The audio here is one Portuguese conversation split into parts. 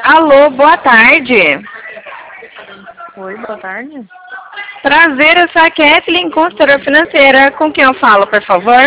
Alô, boa tarde. Oi, boa tarde. Prazer, eu sou a Kathleen, consultora financeira. Com quem eu falo, por favor?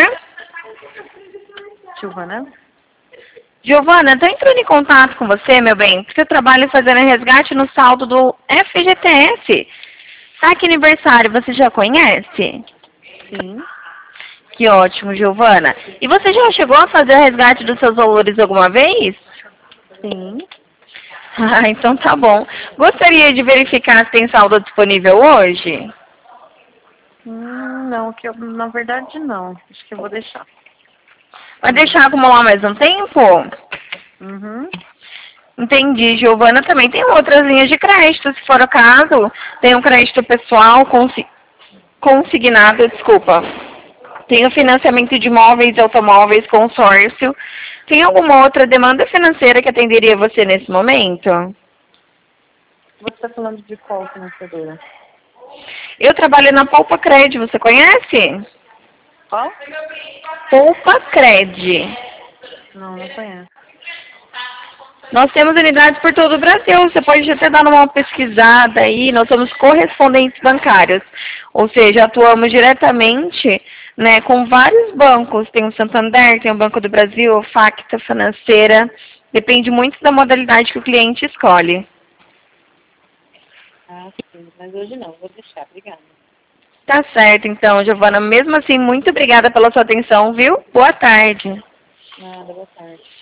Giovana? Giovana, estou entrando em contato com você, meu bem, porque eu trabalho fazendo resgate no saldo do FGTS. Tá aqui aniversário, você já conhece? Sim. Que ótimo, Giovana. E você já chegou a fazer o resgate dos seus valores alguma vez? Sim. Ah, então tá bom. Gostaria de verificar se tem saldo disponível hoje? Não, que eu, na verdade não. Acho que eu vou deixar. Vai deixar acumular mais um tempo? Uhum. Entendi, Giovana. Também tem outras linhas de crédito, se for o caso. Tem um crédito pessoal consignado, desculpa. Tem o financiamento de imóveis e automóveis, consórcio. Tem alguma outra demanda financeira que atenderia você nesse momento? Você está falando de qual financiadora? Eu trabalho na Poupa Cred, você conhece? Qual? Poupa Cred. Não, não conheço. Nós temos unidades por todo o Brasil. Você pode até dar uma pesquisada aí. Nós somos correspondentes bancários. Ou seja, atuamos diretamente, né, com vários bancos. Tem o Santander, tem o Banco do Brasil, Facta Financeira. Depende muito da modalidade que o cliente escolhe. Ah, sim. Mas hoje não. Vou deixar. Obrigada. Tá certo, então, Giovana. Mesmo assim, muito obrigada pela sua atenção, viu? Boa tarde. Nada, boa tarde.